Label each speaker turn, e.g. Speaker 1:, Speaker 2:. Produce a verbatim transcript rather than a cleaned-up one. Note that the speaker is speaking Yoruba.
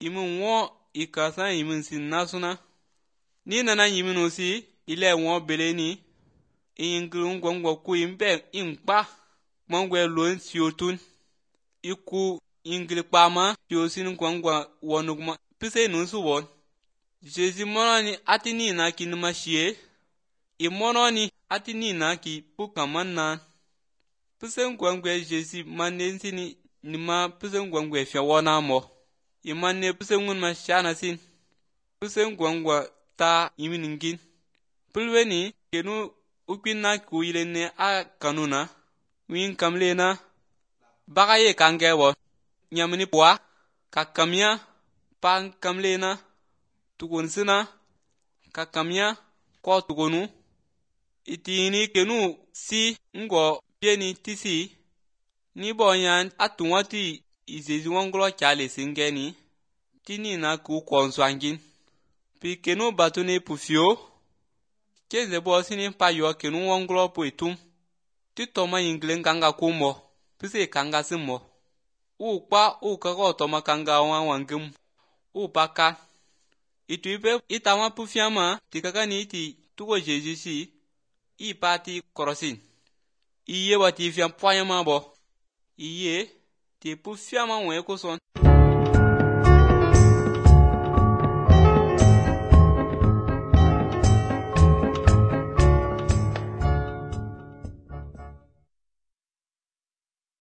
Speaker 1: imun wo ikasa imun sin nasuna ni nana yimin osi ile wo beleni ingru ngongwo ku imbe impa mongwe loin siotun iku ingli kpama yosin ngongwa wonugma pise nusu won jezi mononi atini na kinuma shie imononi atini na ki pukamanna pise ngongwe jezi manensini nima pise ngongwe fiawona mo imane pise ngun ma shana sin pise ngongwa ta iminingin pulweni kenu upinna ku yilene a kanuna win kamlena bagaye kangewo nyamni bwa kakamya pan kamlena tugunsina kakamya ko tugunu itini kenu si ngo pieni tisi ni bonyan atunwati izezi wonglo chale singeni tini na ku konswangin pi kenu batune pufio keze bo sini pa yo kenu wonglo po itum ti toma inglen kanga kumo pise kanga simo u pa u kago toma kanga wa wangum u paka ituipe itama pufiama tikakani ti tugo jejisi i pati korosin iye wati fiam poyama bo iye ti pufiama we ko son